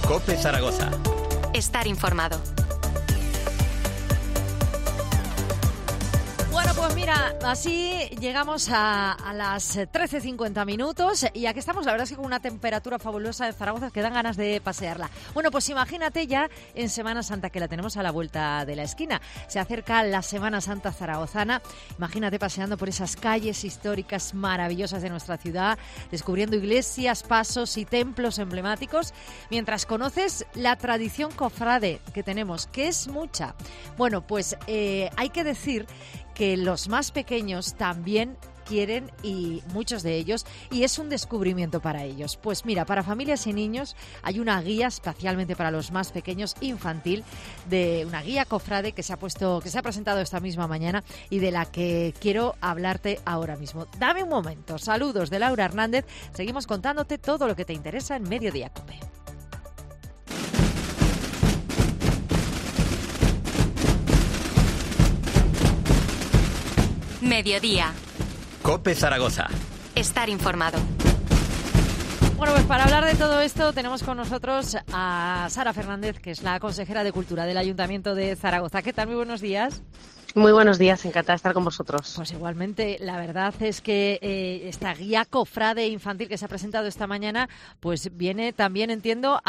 COPE Zaragoza. Estar informado. Bueno, pues mira, así llegamos a las 13:50 minutos y aquí estamos, la verdad es que con una temperatura fabulosa en Zaragoza que dan ganas de pasearla. Bueno, pues imagínate ya en Semana Santa, que la tenemos a la vuelta de la esquina. Se acerca la Semana Santa zaragozana. Imagínate paseando por esas calles históricas maravillosas de nuestra ciudad, descubriendo iglesias, pasos y templos emblemáticos, mientras conoces la tradición cofrade que tenemos, que es mucha. Bueno, pues hay que decir que los más pequeños también quieren, y muchos de ellos, y es un descubrimiento para ellos. Pues mira, para familias y niños hay una guía especialmente para los más pequeños, infantil, de una guía cofrade que se ha presentado esta misma mañana y de la que quiero hablarte ahora mismo. Dame un momento. Saludos de Laura Hernández. Seguimos contándote todo lo que te interesa en Mediodía COPE. Mediodía. COPE Zaragoza. Estar informado. Bueno, pues para hablar de todo esto tenemos con nosotros a Sara Fernández, que es la consejera de Cultura del Ayuntamiento de Zaragoza. ¿Qué tal? Muy buenos días. Muy buenos días, encantada de estar con vosotros. Pues igualmente, la verdad es que esta guía cofrade infantil que se ha presentado esta mañana, pues viene también, entiendo,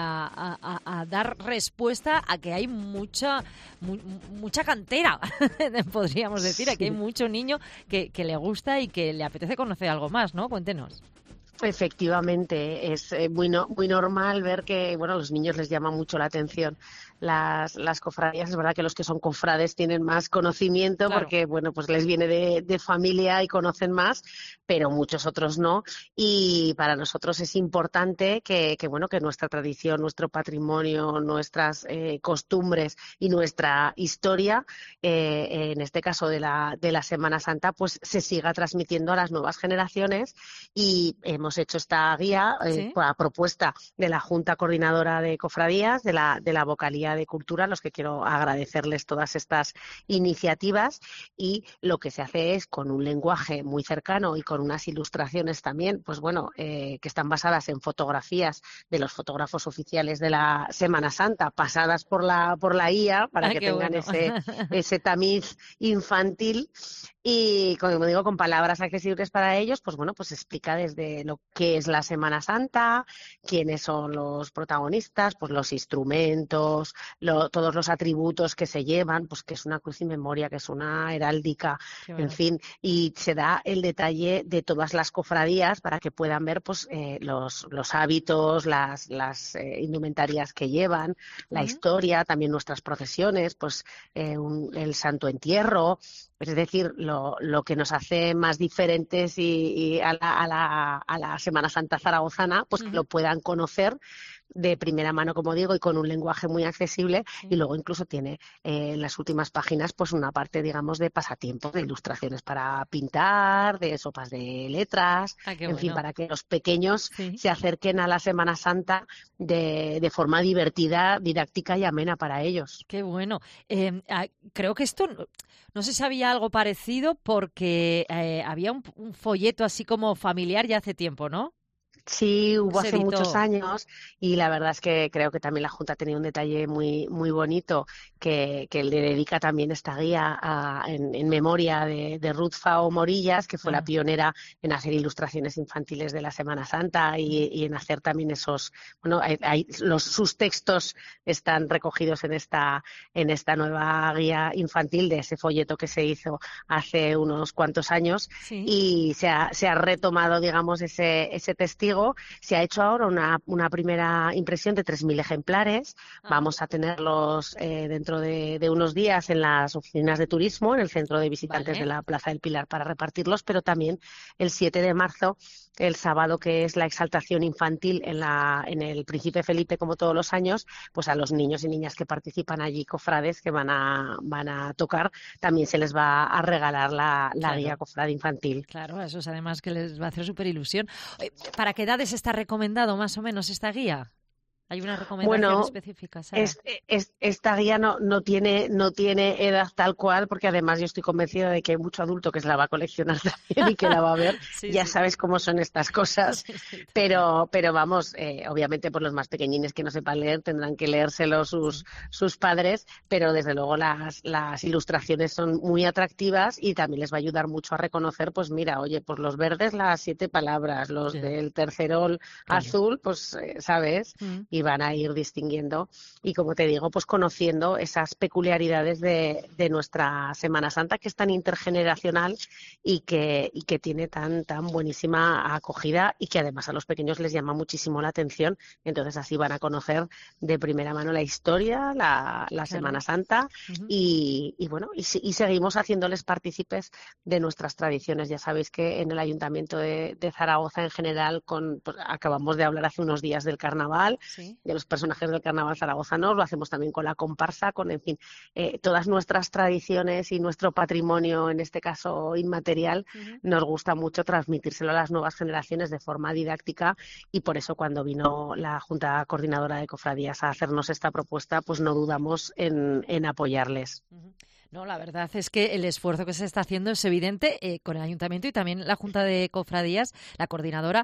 a dar respuesta a que hay mucha cantera, podríamos decir, aquí hay mucho niño que le gusta y que le apetece conocer algo más, ¿no? Cuéntenos. Efectivamente, es muy normal ver que, bueno, a los niños les llama mucho la atención las cofradías. Es verdad que los que son cofrades tienen más conocimiento, claro, porque, bueno, pues les viene de familia y conocen más, pero muchos otros no. Y para nosotros es importante que nuestra tradición, nuestro patrimonio, nuestras costumbres y nuestra historia, en este caso de la Semana Santa, pues se siga transmitiendo a las nuevas generaciones. Y hemos hecho esta guía a propuesta de la Junta Coordinadora de Cofradías, de la Vocalía de Cultura, a los que quiero agradecerles todas estas iniciativas. Y lo que se hace es, con un lenguaje muy cercano y con unas ilustraciones también, pues bueno, que están basadas en fotografías de los fotógrafos oficiales de la Semana Santa, pasadas por la IA, para que tengan ese tamiz infantil. Y, como digo, con palabras accesibles para ellos, pues bueno, pues explica desde lo que es la Semana Santa, quiénes son los protagonistas, pues los instrumentos, todos los atributos que se llevan, pues que es una cruz y memoria, que es una heráldica, en fin, y se da el detalle de todas las cofradías para que puedan ver pues los hábitos, las indumentarias que llevan, la historia, también nuestras procesiones, pues el Santo Entierro. Es decir, lo que nos hace más diferentes y a la Semana Santa zaragozana, pues que lo puedan conocer de primera mano, como digo, y con un lenguaje muy accesible. Y luego incluso tiene en las últimas páginas pues una parte, digamos, de pasatiempo, de ilustraciones para pintar, de sopas de letras, fin, para que los pequeños se acerquen a la Semana Santa de forma divertida, didáctica y amena para ellos. Qué bueno. Creo que esto, no sé si había algo parecido, porque había un folleto así como familiar ya hace tiempo, ¿no? Sí, hubo hace muchos años, y la verdad es que creo que también la Junta ha tenido un detalle muy, muy bonito que le dedica también esta guía en memoria de Ruth Fao Morillas, que fue la pionera en hacer ilustraciones infantiles de la Semana Santa y en hacer también esos, bueno, sus textos están recogidos en esta nueva guía infantil de ese folleto que se hizo hace unos cuantos años. Y se ha retomado, digamos, ese testigo. Se ha hecho ahora una primera impresión de 3.000 ejemplares. Vamos a tenerlos dentro de unos días en las oficinas de turismo, en el centro de visitantes de la Plaza del Pilar, para repartirlos, pero también el 7 de marzo, el sábado, que es la exaltación infantil en el Príncipe Felipe, como todos los años, pues a los niños y niñas que participan allí, cofrades que van a tocar, también se les va a regalar la guía cofrade infantil. Claro, eso es además que les va a hacer súper ilusión. ¿Para qué edades está recomendado más o menos esta guía? ¿Hay una recomendación específica, Sara? Esta guía no tiene edad tal cual, porque además yo estoy convencida de que hay mucho adulto que se la va a coleccionar también y que la va a ver. Sabes cómo son estas cosas. Sí, pero vamos, obviamente por los más pequeñines que no sepan leer tendrán que leérselo sus padres, pero desde luego las ilustraciones son muy atractivas y también les va a ayudar mucho a reconocer, pues mira, oye, pues los verdes las 7 palabras, los del tercerol azul, pues sabes, y van a ir distinguiendo y, como te digo, pues conociendo esas peculiaridades de nuestra Semana Santa, que es tan intergeneracional y que tiene tan buenísima acogida y que además a los pequeños les llama muchísimo la atención. Entonces así van a conocer de primera mano la historia, la Semana Santa y bueno, y seguimos haciéndoles partícipes de nuestras tradiciones. Ya sabéis que en el Ayuntamiento de Zaragoza en general pues, acabamos de hablar hace unos días del carnaval, de los personajes del carnaval zaragozano, lo hacemos también con la comparsa, en fin, todas nuestras tradiciones y nuestro patrimonio, en este caso inmaterial, nos gusta mucho transmitírselo a las nuevas generaciones de forma didáctica y por eso cuando vino la Junta Coordinadora de Cofradías a hacernos esta propuesta, pues no dudamos en apoyarles. No, la verdad es que el esfuerzo que se está haciendo es evidente con el Ayuntamiento y también la Junta de Cofradías, la coordinadora,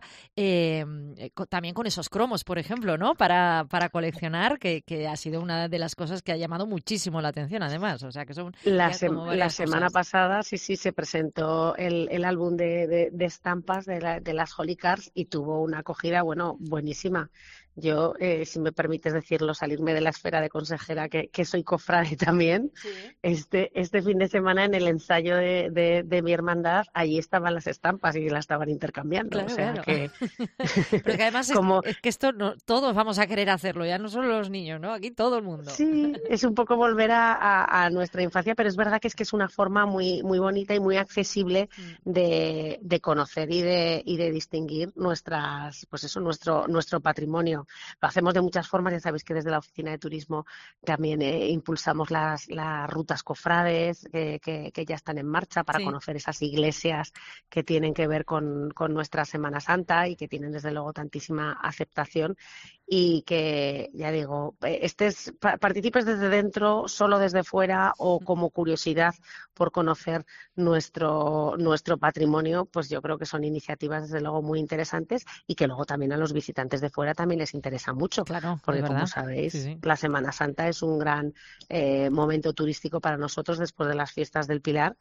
también con esos cromos, por ejemplo, ¿no? Para coleccionar, que ha sido una de las cosas que ha llamado muchísimo la atención, además. O sea, que son la semana pasada sí se presentó el álbum de estampas de las Holy Cards y tuvo una acogida, bueno, buenísima. Yo, si me permites decirlo, salirme de la esfera de consejera, que soy cofrade también, este fin de semana en el ensayo de mi hermandad, allí estaban las estampas y las estaban intercambiando. Claro, o sea, claro. que... Pero que además es que esto todos vamos a querer hacerlo, ya no solo los niños, ¿no? Aquí todo el mundo. Sí, es un poco volver a nuestra infancia, pero es verdad que es una forma muy, muy bonita y muy accesible de conocer y de distinguir nuestro patrimonio. Lo hacemos de muchas formas, ya sabéis que desde la Oficina de Turismo también impulsamos las rutas cofrades que ya están en marcha para conocer esas iglesias que tienen que ver con nuestra Semana Santa y que tienen desde luego tantísima aceptación y que, ya digo, participes desde dentro, solo desde fuera o como curiosidad por conocer nuestro patrimonio, pues yo creo que son iniciativas desde luego muy interesantes y que luego también a los visitantes de fuera también les interesa mucho, claro, porque como sabéis, la Semana Santa es un gran momento turístico para nosotros después de las fiestas del Pilar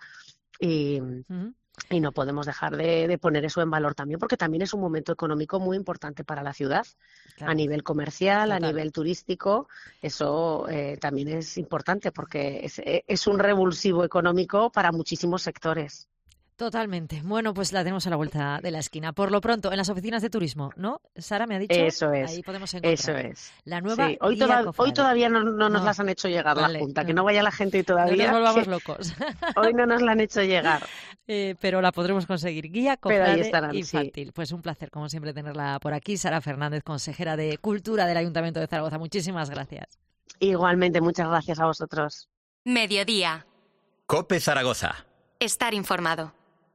y no podemos dejar de poner eso en valor también, porque también es un momento económico muy importante para la ciudad, a nivel comercial, a nivel turístico. Eso también es importante porque es un revulsivo económico para muchísimos sectores. Totalmente. Bueno, pues la tenemos a la vuelta de la esquina. Por lo pronto, en las oficinas de turismo, ¿no? Sara me ha dicho. Eso es. Ahí podemos encontrar. Eso es. La nueva sí. Hoy todavía no nos las han hecho llegar la Junta, que no vaya la gente y todavía. No nos volvamos locos. Hoy no nos la han hecho llegar. Pero la podremos conseguir. Guía Cofrade Infantil. Sí. Pues un placer, como siempre, tenerla por aquí. Sara Fernández, consejera de Cultura del Ayuntamiento de Zaragoza. Muchísimas gracias. Igualmente, muchas gracias a vosotros. Mediodía. COPE Zaragoza. Estar informado.